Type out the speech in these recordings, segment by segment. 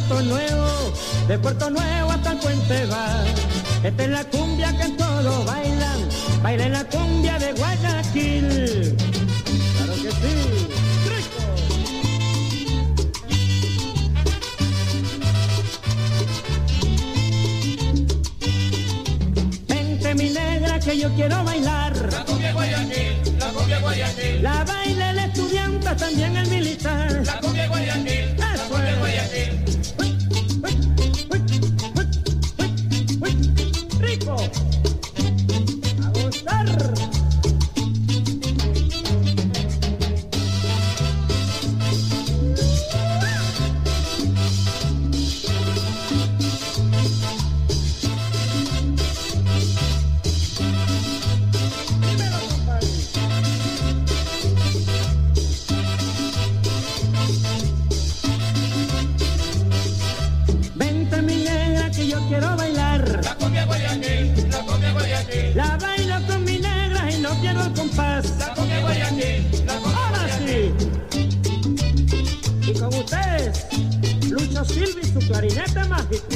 de Puerto Nuevo hasta el Puente va. Esta es la cumbia que todos bailan, bailen la cumbia de Guayaquil. Claro que sí, rico. Vente mi negra que yo quiero bailar. La cumbia Guayaquil, la cumbia Guayaquil. La baila el estudiante, también el militar. La cumbia Guayaquil, la cumbia Guayaquil. Rico, a gustar. Vente mi negra que yo quiero bailar. La cumbia Guayaquil, la cumbia Guayaquil. La bailo con mi negra y no quiero el compás. La cumbia Guayaquil, la cumbia Ahora sí. Y con ustedes, Lucho Silva y su clarinete mágico.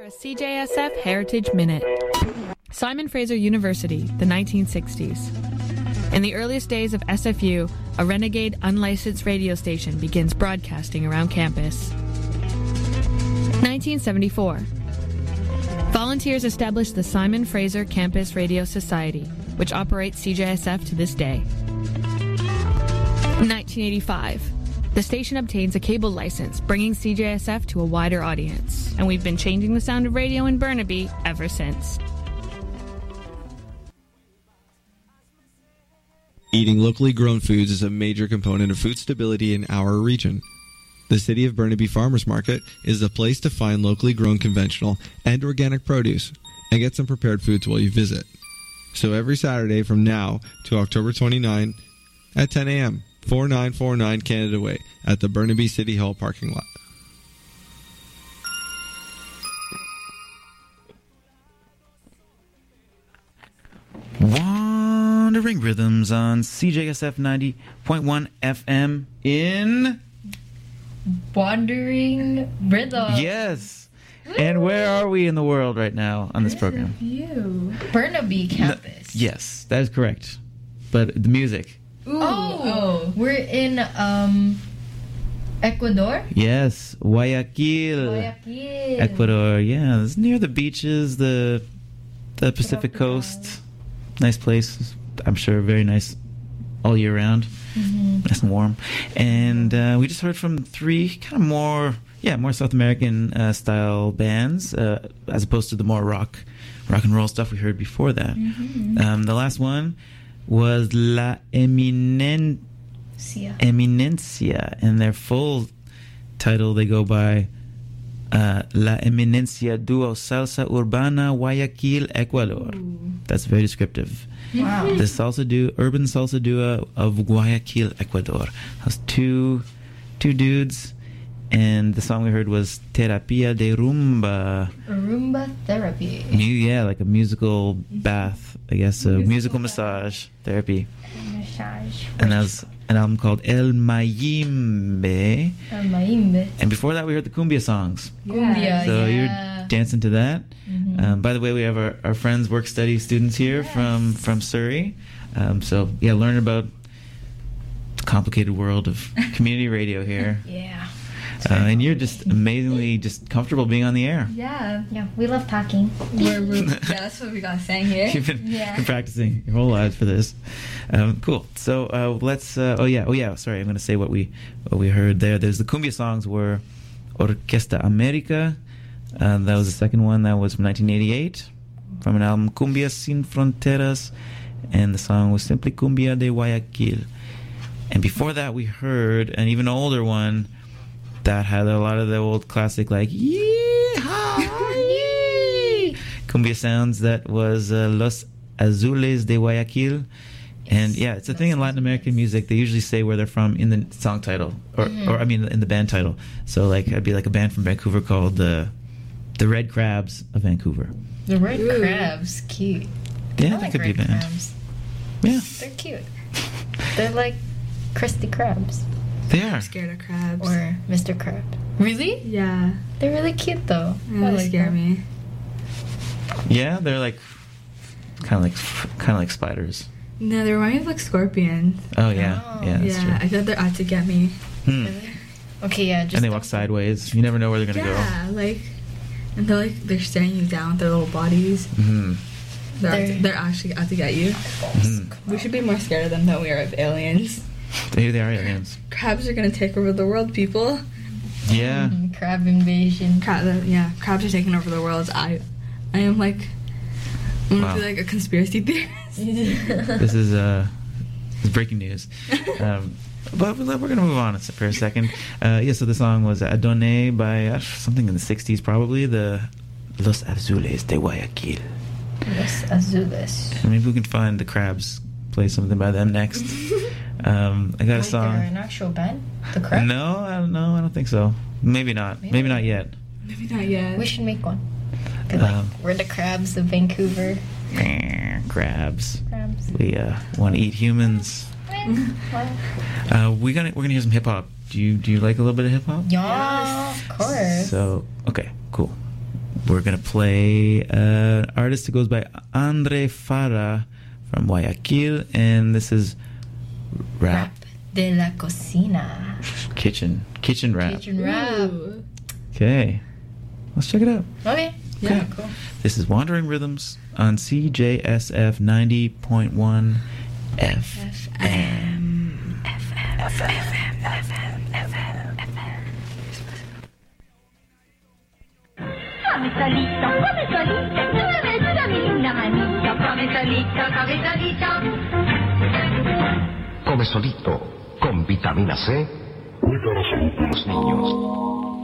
a CJSF Heritage Minute. Simon Fraser University, the 1960s. In the earliest days of SFU, a renegade unlicensed radio station begins broadcasting around campus. 1974. Volunteers established the Simon Fraser Campus Radio Society, which operates CJSF to this day. 1985. The station obtains a cable license, bringing CJSF to a wider audience, and we've been changing the sound of radio in Burnaby ever since. Eating locally grown foods is a major component of food stability in our region. The City of Burnaby Farmers Market is the place to find locally grown conventional and organic produce and get some prepared foods while you visit. So every Saturday from now to October 29 at 10 a.m., 4949 Canada Way at the Burnaby City Hall parking lot. Wandering Rhythms on CJSF 90.1 FM in... Wandering Rhythm. Yes. And where are we in the world right now on this program? Burnaby campus. Yes, that is correct. But the music... We're in Ecuador. Yes, Guayaquil, Ecuador. Yeah, it's near the beaches, the Pacific coast. Nice place. I'm sure very nice all year round. Mm-hmm. Nice and warm. And we just heard from three kind of more South American style bands as opposed to the more rock and roll stuff we heard before that. Mm-hmm. The last one was La Eminencia. And their full title, they go by La Eminencia Duo Salsa Urbana Guayaquil, Ecuador. Ooh. That's very descriptive. Wow. The urban salsa duo of Guayaquil, Ecuador. That's two dudes. And the song we heard was Terapia de Rumba. Rumba therapy. Yeah, like a musical bath, I guess. A musical massage therapy. Massage. And that was an album called El Mayimbe. El Mayimbe. And before that, we heard the cumbia songs. Cumbia, so you're dancing to that. Mm-hmm. By the way, we have our friends, work study students here from Surrey. Learn about the complicated world of community radio here. Yeah. And you're just amazingly just comfortable being on the air. Yeah, we love talking. That's what we got saying here. You've been practicing your whole lives for this. Cool. So let's. Sorry, I'm going to say what we heard there. There's the cumbia songs were Orquesta America. That was the second one. That was from 1988 from an album Cumbia Sin Fronteras, and the song was simply Cumbia de Guayaquil. And before that, we heard an even older one that had a lot of the old classic, like, yee-haw, cumbia sounds. That was Los Azules de Guayaquil. And yeah, it's a thing in Latin American music. They usually say where they're from in the song title, or in the band title. So like, I'd be like a band from Vancouver called the Red Crabs of Vancouver. The Red Crabs, cute. Yeah, that could be a band. Crabs. Yeah, they're cute. They're like Krusty Krabs. They are. I'm scared of crabs. Or Mr. Crab. Really? Yeah. They're really cute though. They scare me. Yeah, they're like kind of like spiders. No, they remind me of like scorpions. Oh yeah, that's true. I feel like they're out to get me. Really? Okay, yeah. And they walk sideways. You never know where they're gonna go. Yeah, and they're staring you down with their little bodies. Mm-hmm. They're actually out to get you. Mm-hmm. We should be more scared of them than we are of aliens. They are aliens. Crabs are gonna take over the world, people. Yeah. Crab invasion. Crabs are taking over the world. I am like, I'm gonna be like a conspiracy theorist. This is breaking news. But we're gonna move on for a second. So the song was Adone by something in the 60s, probably, the Los Azules de Guayaquil. Los Azules. Maybe we can find the Crabs, play something by them next. I got a song. They're an actual band? The Crabs? No, I don't think so. Maybe not. Maybe not yet. Maybe not yet. We should make one. We're the Crabs of Vancouver. Crabs. We want to eat humans. We're gonna hear some hip hop. Do you like a little bit of hip hop? Yeah, of course. So okay, cool. we're going to play an artist who goes by Andre Farah from Guayaquil, and this is Rap de la Cocina. Kitchen Rap. Kitchen Rap. Okay, let's check it out. Okay. Yeah, cool. This is Wandering Rhythms on CJSF 90.1 FM. Come solito, dame mi linda manito. Come solito. Come solito, con vitamina C, cuida la salud de los niños.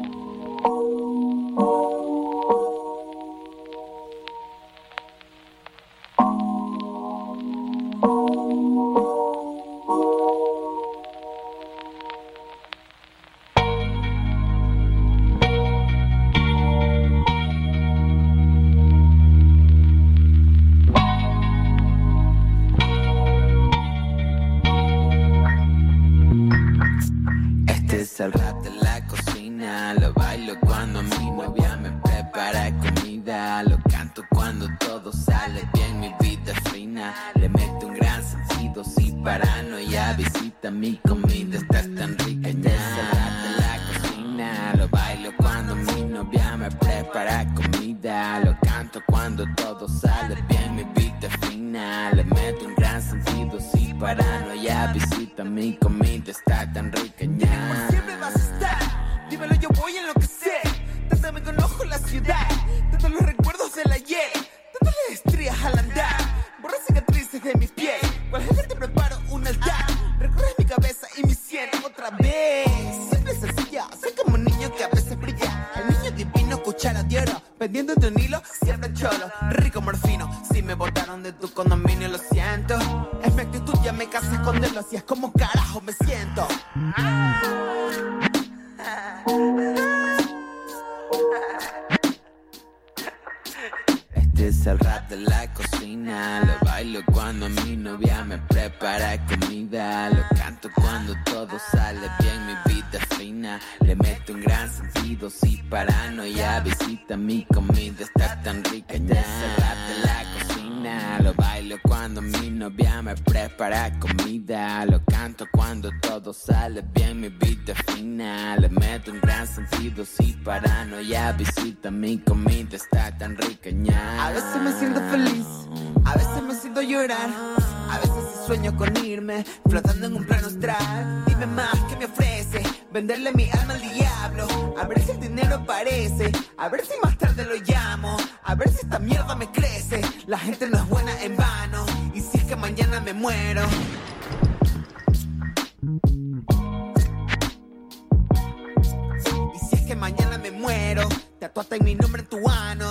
El rap de la cocina, lo bailo cuando mi novia me prepara comida, lo canto cuando todo sale bien, mi vida es fina, le meto un gran sentido, si paranoia, visita mi comida, está tan rica ya. El rap de la cocina, lo bailo cuando mi novia me prepara comida, lo canto cuando todo sale bien, mi vida es fina, le meto un gran sentido, si paranoia, visita mi comida, está tan rica ya. Dímelo, yo voy a enloquecer. Trátame con ojo la ciudad. Todos los recuerdos del ayer. Todas las estrías al andar. Borra cicatrices de mi piel. Cual jefe te preparo un altar. Recorres mi cabeza y mi sien otra vez. Siempre sencilla, soy como un niño que a veces brilla. El niño divino, cuchara de oro. Pendiente de un hilo, siempre cholo. Rico morfino. Si me botaron de tu condominio, lo siento. Es mi actitud, ya me casé con él. Así es como carajo me siento. Este es el rap de la cocina, lo bailo cuando mi novia me prepara comida, lo canto cuando todo sale bien, mi vida es fina, le meto un gran sentido, si paranoia, visita mi comida, está tan rica ya. Este es el rap de la cocina, lo bailo cuando mi novia me prepara comida, lo canto cuando todo sale bien, mi vida es fina, le meto un gran sentido, si paranoia, visita mi comida, está tan rica ya. A veces me siento feliz, a veces me siento llorar, a veces sueño con irme, flotando en un plano astral. Dime más, ¿qué me ofrece? Venderle mi alma al diablo, a ver si el dinero aparece, a ver si más tarde lo llamo, a ver si esta mierda me crece. La gente no es buena en vano, y si es que mañana me muero. Y si es que mañana me muero, tatuate mi nombre en tu ano.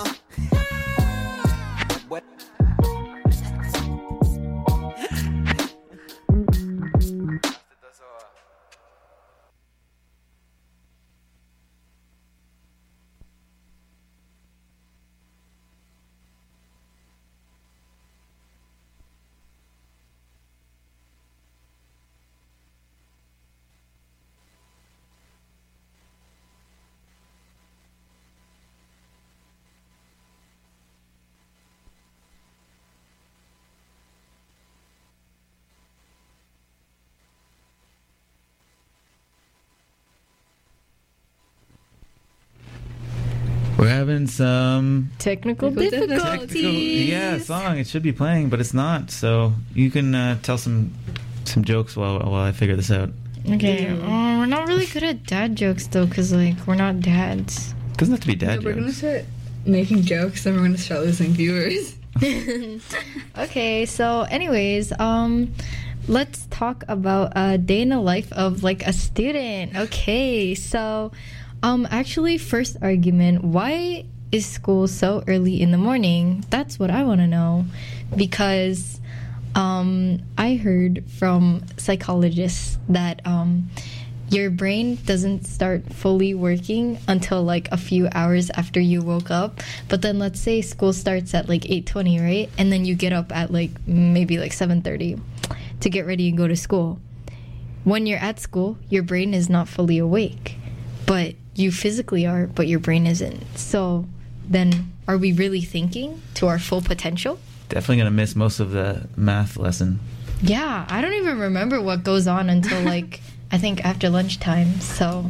We're having some technical difficulties. Song. It should be playing, but it's not. So you can tell some jokes while I figure this out. Okay. We're not really good at dad jokes though, because like we're not dads. Doesn't have to be dad jokes. We're gonna start making jokes, and we're gonna start losing viewers. Okay. So, anyways, let's talk about a day in the life of like a student. Okay. So. Actually, first argument, why is school so early in the morning? That's what I want to know. Because I heard from psychologists that your brain doesn't start fully working until like a few hours after you woke up. But then let's say school starts at like 8:20, right? And then you get up at like maybe like 7:30 to get ready and go to school. When you're at school, your brain is not fully awake. But you physically are, but your brain isn't. So then are we really thinking to our full potential? Definitely going to miss most of the math lesson. Yeah, I don't even remember what goes on until like I think after lunchtime. So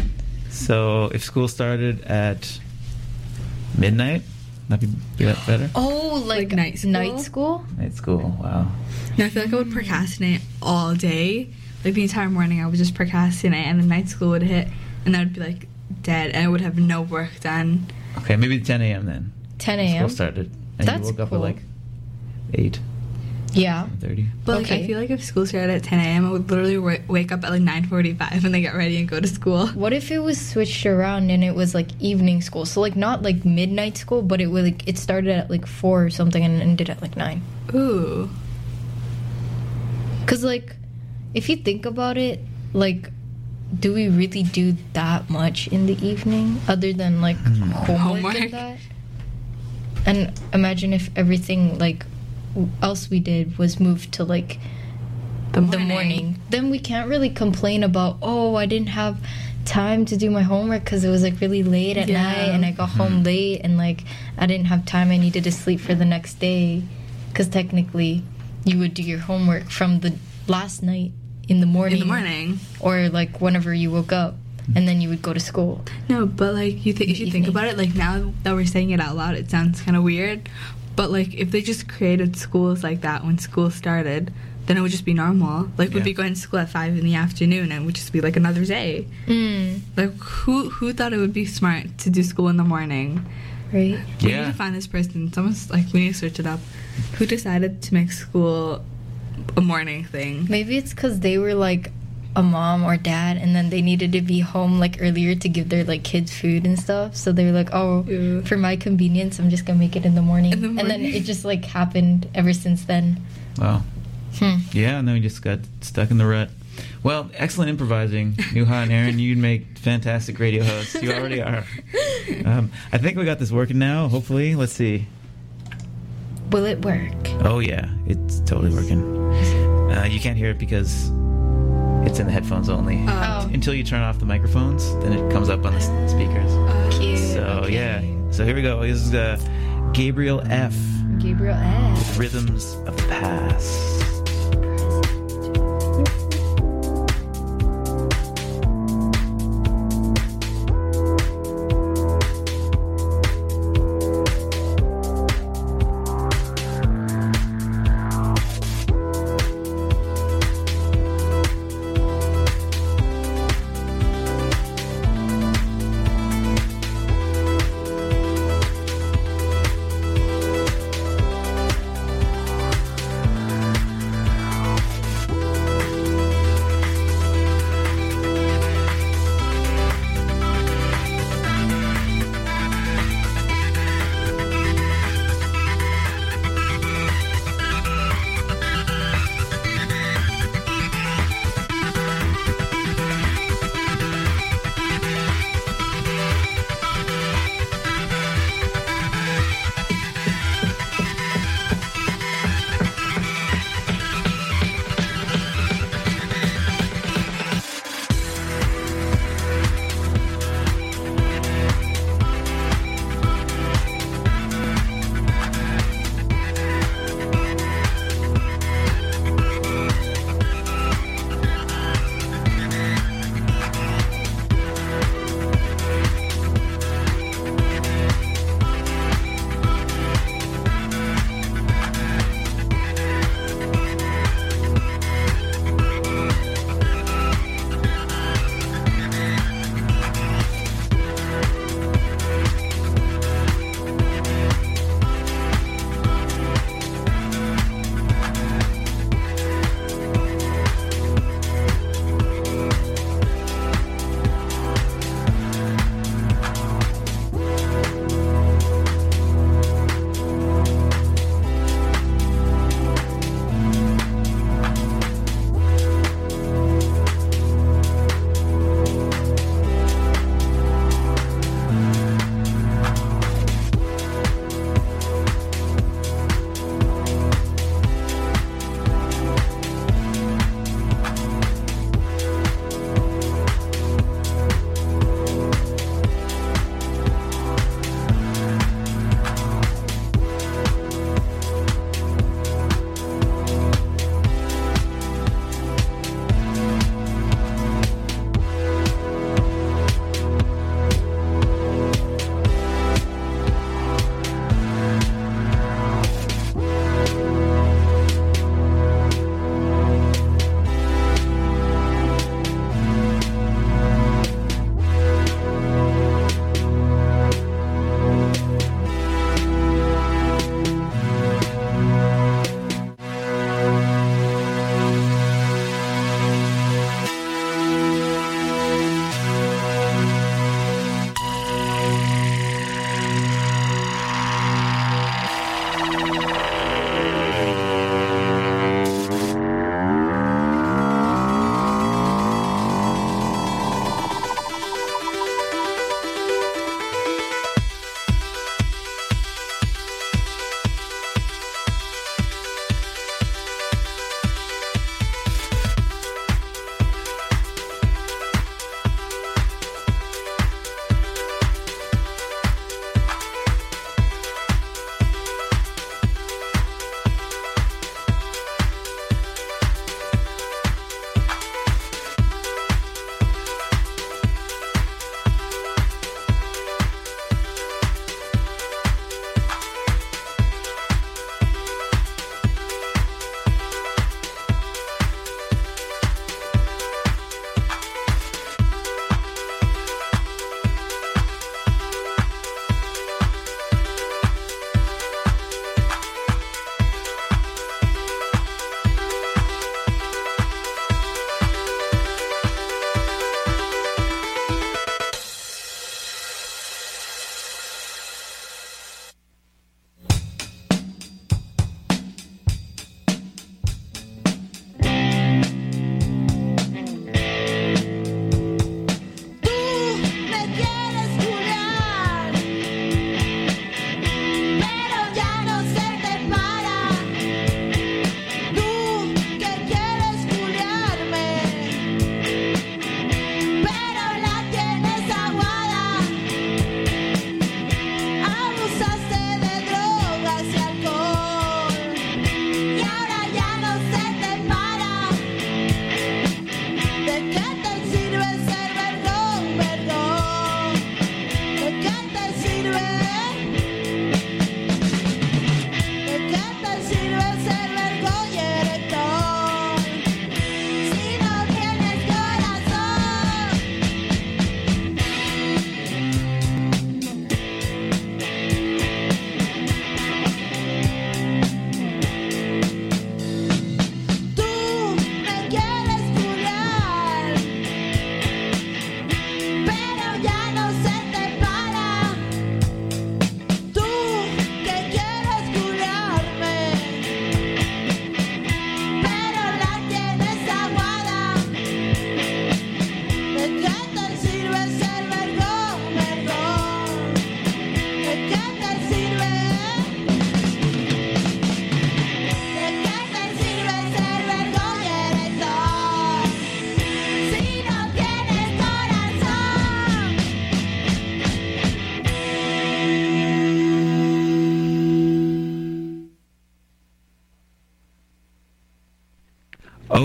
if school started at midnight, that'd be better. Oh, like night school? Night school? Night school. Wow. No, I feel like I would procrastinate all day. Like the entire morning, I would just procrastinate, and the night school would hit, and I would be like dead, and I would have no work done. Okay, maybe 10 a.m. then. 10 a.m. School started, and That's you woke up cool. at like 8. Yeah. 30. But like, I feel like if school started at 10 a.m., I would literally wake up at like 9:45 and then get ready and go to school. What if it was switched around and it was like evening school? So like not like midnight school, but it was like it started at like 4 or something and ended at like 9. Ooh. Cause like, if you think about it, like, do we really do that much in the evening other than like homework and that? And imagine if everything like else we did was moved to like the morning. Then we can't really complain about, oh, I didn't have time to do my homework because it was like really late at night and I got home late and like I didn't have time. I needed to sleep for the next day, because technically you would do your homework from the last night in the morning or like whenever you woke up, and then you would go to school. No, but like if you think about it, like now that we're saying it out loud, it sounds kind of weird. But like if they just created schools like that when school started, then it would just be normal. Like we'd be going to school at 5 in the afternoon, and it would just be like another day. Like who thought it would be smart to do school in the morning? Right. We need to find this person. Someone's like, we need to search it up. Who decided to make school a morning thing? Maybe it's because they were like a mom or dad, and then they needed to be home like earlier to give their like kids food and stuff. So they were like, oh, for my convenience, I'm just gonna make it in the morning. And then it just like happened ever since then. Wow. Yeah, and then we just got stuck in the rut. Well, excellent improvising, Nuha and Aaron. You'd make fantastic radio hosts. You already are. I think we got this working now, hopefully. Let's see. Will it work? Oh, yeah. It's totally working. You can't hear it because it's in the headphones only. Until you turn off the microphones, then it comes up on the speakers. Cute. So, yeah. So here we go. This is Gabriel F. Gabriel F. With Rhythms of the Past.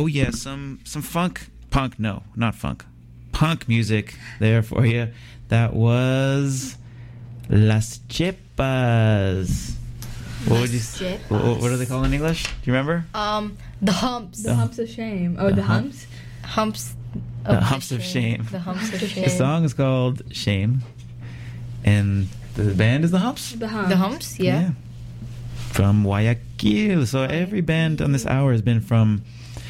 Oh yeah, some punk. No, not funk. Punk music there for you. That was Las Chepas. What are they called in English? Do you remember? The humps. The humps of shame. Oh, the humps? Humps. The humps of shame. The humps of shame. The song is called Shame, and the band is the Humps. The humps. The humps, yeah. From Guayaquil. So every band on this hour has been from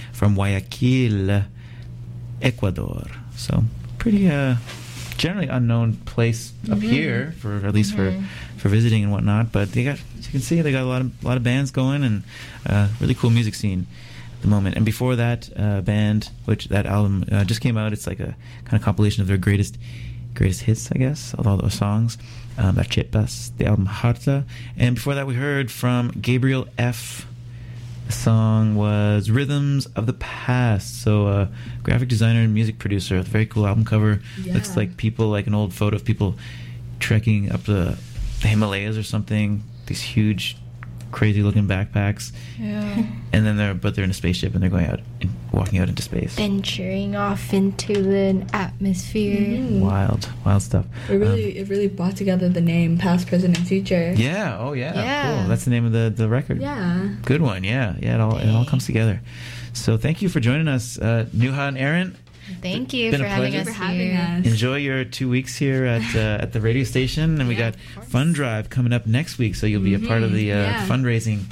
Guayaquil, Ecuador. So pretty generally unknown place up here for at least for visiting and whatnot. But they got, as you can see, they got a lot of bands going and really cool music scene at the moment. And before that band, which that album just came out, it's like a kind of compilation of their greatest hits, I guess, of all those songs. Las Chepas, the album Harta. And before that we heard from Gabriel F. The song was Rhythms of the Past. So graphic designer and music producer. A very cool album cover. Yeah. Looks like people, like an old photo of people trekking up the Himalayas or something. These huge, crazy looking backpacks. Yeah. And then they're in a spaceship and they're going out and walking out into space. Venturing off into the atmosphere. Wild stuff. It really brought together the name Past, Present, and Future. Yeah. Oh yeah. Yeah. Cool. That's the name of the record. Yeah. Good one. Yeah. It all comes together. So thank you for joining us, Nuha and Aaron. Thank you Been for a having pleasure. us For having here. us. Enjoy your 2 weeks here at the radio station, and we got Fund Drive coming up next week, so you'll be a part of the fundraising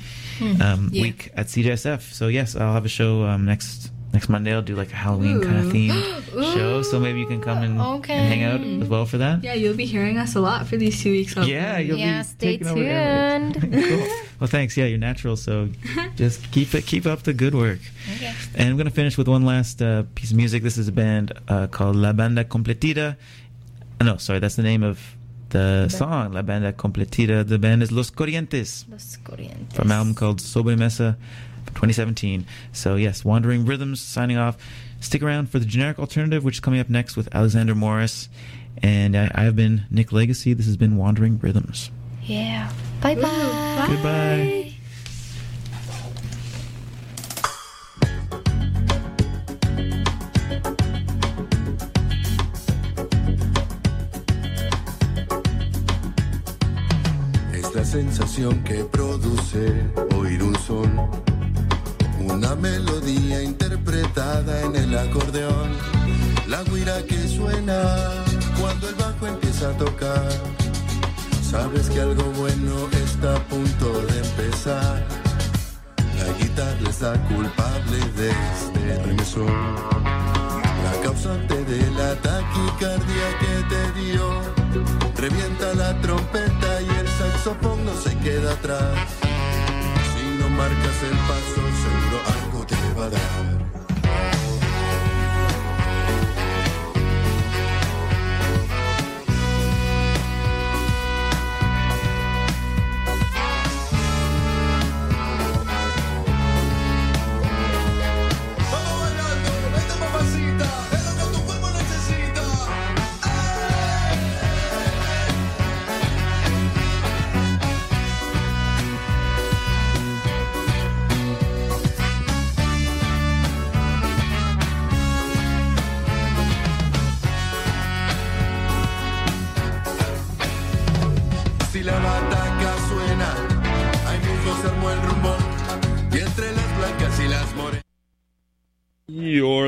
week at CJSF. So yes, I'll have a show next Monday. I'll do like a Halloween kind of themed show, so maybe you can come and hang out as well for that. Yeah, you'll be hearing us a lot for these 2 weeks. Hopefully. Yeah, you'll be stay taking over airwaves. tuned. Cool. Well, thanks. Yeah, you're natural, so just keep up the good work. Okay. And I'm going to finish with one last piece of music. This is a band called La Banda Completita. No, sorry, that's the name of the song, La Banda Completita. The band is Los Corrientes. Los Corrientes. From an album called Sobremesa from 2017. So yes, Wandering Rhythms signing off. Stick around for the Generic Alternative, which is coming up next with Alexander Morris. And I have been Nick Legacy. This has been Wandering Rhythms. Yeah. Bye-bye. Goodbye. Es la sensación que produce oír un son, una melodía interpretada en el acordeón, la guira que suena cuando el bajo empieza a tocar. Sabes que algo bueno está a punto de empezar. La guitarra es la culpable de este remesón, la causante de la taquicardia que te dio. Revienta la trompeta y el saxofón no se queda atrás. Si no marcas el paso, seguro algo te va a dar. Si la bataca suena, ahí mismo se armó el rumbo, y entre las blancas y las morenas. You're